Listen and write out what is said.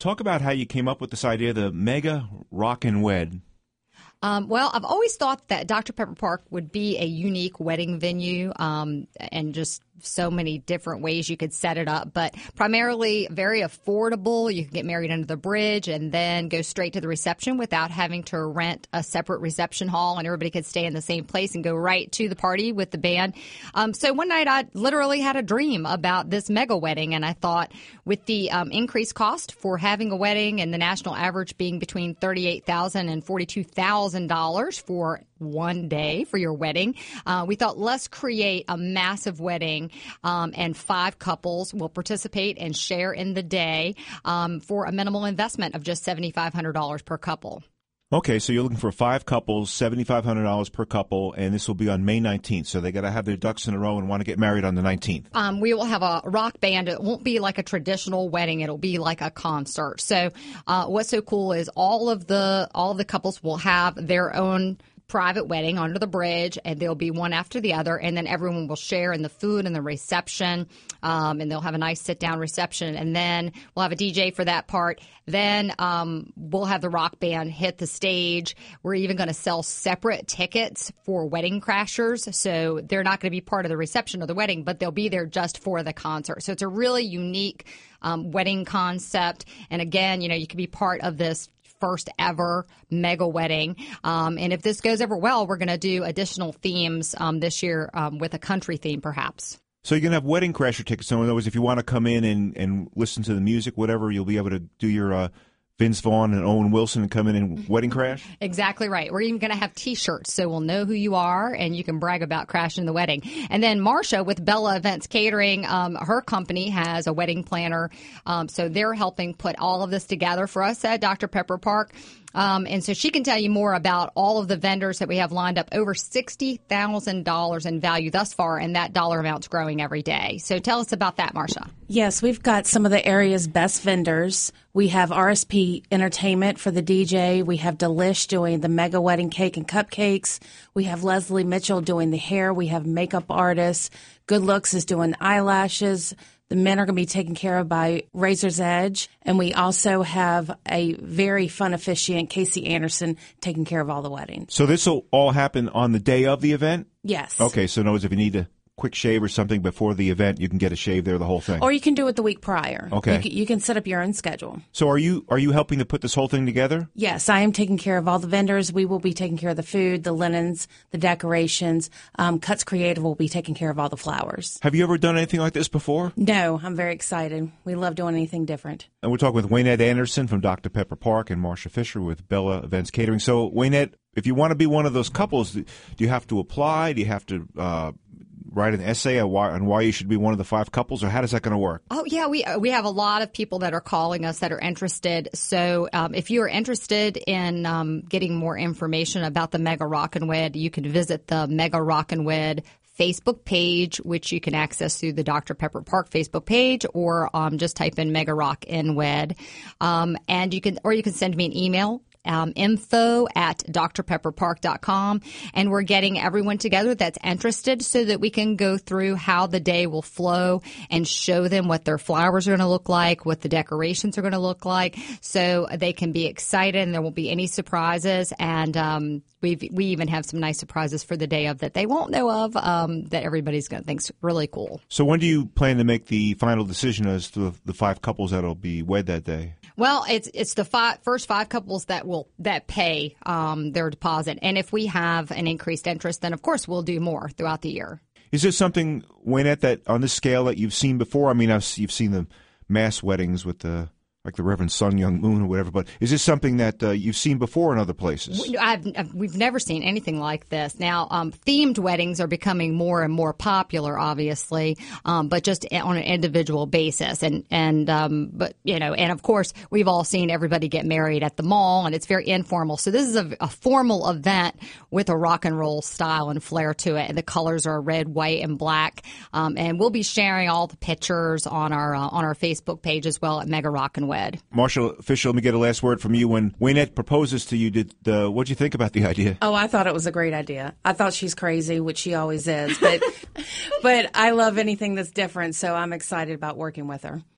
Talk about how you came up with this idea, the Mega Rockin' Wed. Well, I've always thought that Dr. Pepper Park would be a unique wedding venue, and just so many different ways you could set it up, but primarily very affordable. You can get married under the bridge and then go straight to the reception without having to rent a separate reception hall, and everybody could stay in the same place and go right to the party with the band. So one night I literally had a dream about this mega wedding, and I thought with the increased cost for having a wedding and the national average being between $38,000 and $42,000 for one day for your wedding, we thought let's create a massive wedding, and 5 couples will participate and share in the day for a minimal investment of just $7,500 per couple. Okay, so you're looking for 5 couples, $7,500 per couple, and this will be on May 19th. So they got to have their ducks in a row and want to get married on the 19th. We will have a rock band. It won't be like a traditional wedding. It'll be like a concert. So what's so cool is all of the couples will have their own private wedding under the bridge, and there'll be one after the other, and then everyone will share in the food and the reception, and they'll have a nice sit-down reception, and then we'll have a DJ for that part. Then we'll have the rock band hit the stage. We're even going to sell separate tickets for wedding crashers, so they're not going to be part of the reception or the wedding, but they'll be there just for the concert. So it's a really unique wedding concept, and again, you can be part of this first ever mega wedding. And if this goes over well, we're going to do additional themes this year with a country theme perhaps. So you're going to have wedding crasher tickets. So in other words, if you want to come in and listen to the music, whatever, you'll be able to do your Vince Vaughn and Owen Wilson and come in and wedding crash? Exactly right. We're even going to have T-shirts so we'll know who you are and you can brag about crashing the wedding. And then Marsha with Bella Events Catering, her company has a wedding planner. So they're helping put all of this together for us at Dr. Pepper Park. And so she can tell you more about all of the vendors that we have lined up, over $60,000 in value thus far, and that dollar amount's growing every day. So tell us about that, Marsha. Yes, we've got some of the area's best vendors. We have RSP Entertainment for the DJ. We have Delish doing the mega wedding cake and cupcakes. We have Leslie Mitchell doing the hair. We have makeup artists. Good Looks is doing eyelashes. The men are going to be taken care of by Razor's Edge. And we also have a very fun officiant, Casey Anderson, taking care of all the weddings. So this will all happen on the day of the event? Yes. Okay, so in other words, if you need a quick shave or something before the event, you can get a shave there, the whole thing. Or you can do it the week prior. Okay. You can set up your own schedule. So are you helping to put this whole thing together? Yes, I am taking care of all the vendors. We will be taking care of the food, the linens, the decorations. Cuts Creative will be taking care of all the flowers. Have you ever done anything like this before? No, I'm very excited. We love doing anything different. And we're talking with Waynette Anderson from Dr. Pepper Park and Marsha Fisher with Bella Events Catering. So, Waynette, if you want to be one of those couples, do you have to apply? Do you have to write an essay on why you should be one of the 5 couples, or how is that going to work? Oh, yeah, we have a lot of people that are calling us that are interested. So if you are interested in getting more information about the Mega Rockin' Wed, you can visit the Mega Rockin' Wed Facebook page, which you can access through the Dr. Pepper Park Facebook page, or just type in Mega Rockin' Wed. And you can send me an email. info@drpepperpark.com, and we're getting everyone together that's interested so that we can go through how the day will flow and show them what their flowers are going to look like, what the decorations are going to look like, so they can be excited and there won't be any surprises. And we even have some nice surprises for the day of that they won't know of, that everybody's going to think's really cool. So when do you plan to make the final decision as to the 5 couples that'll be wed that day? Well, it's the first 5 couples that pay their deposit, and if we have an increased interest, then of course we'll do more throughout the year. Is this something, Waynette, that on this scale that you've seen before? I mean, you've seen the mass weddings with the Reverend Sun Young Moon or whatever, but is this something that you've seen before in other places? We've never seen anything like this. Now, themed weddings are becoming more and more popular, obviously, but just on an individual basis. And of course, we've all seen everybody get married at the mall, and it's very informal. So this is a formal event with a rock and roll style and flair to it. And the colors are red, white, and black. And we'll be sharing all the pictures on our Facebook page as well at Mega Rockin' Wed. Marsha Fisher, let me get a last word from you. When Waynette proposed to you, what'd you think about the idea? Oh, I thought it was a great idea. I thought she's crazy, which she always is, but I love anything that's different, so I'm excited about working with her.